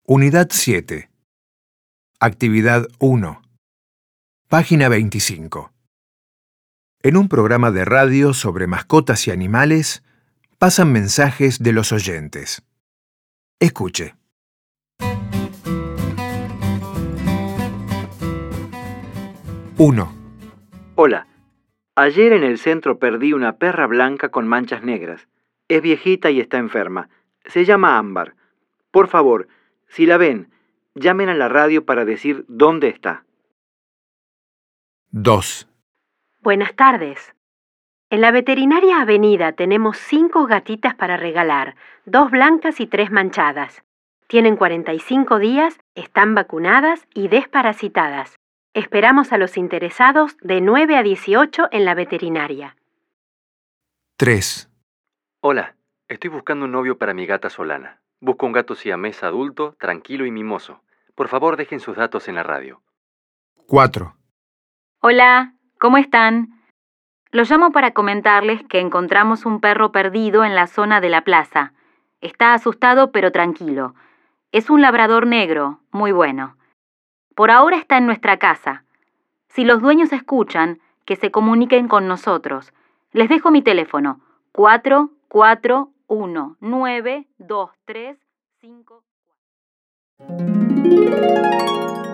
Unidad 7. Actividad 1. Página 25. En un programa de radio sobre mascotas y animales, pasan mensajes de los oyentes. Escuche. Uno. Hola. Ayer en el centro perdí una perra blanca con manchas negras. Es viejita y está enferma. Se llama Ámbar. Por favor, si la ven, llamen a la radio para decir dónde está. 2. Buenas tardes. En la veterinaria Avenida tenemos 5 gatitas para regalar, 2 blancas y 3 manchadas. Tienen 45 días, están vacunadas y desparasitadas. Esperamos a los interesados de 9 a 18 en la veterinaria. 3. Hola, estoy buscando un novio para mi gata Solana. Busco un gato siamés adulto, tranquilo y mimoso. Por favor, dejen sus datos en la radio. 4. Hola, ¿cómo están? Los llamo para comentarles que encontramos un perro perdido en la zona de la plaza. Está asustado pero tranquilo. Es un labrador negro, muy bueno. Por ahora está en nuestra casa. Si los dueños escuchan, que se comuniquen con nosotros. Les dejo mi teléfono, 441-923-54.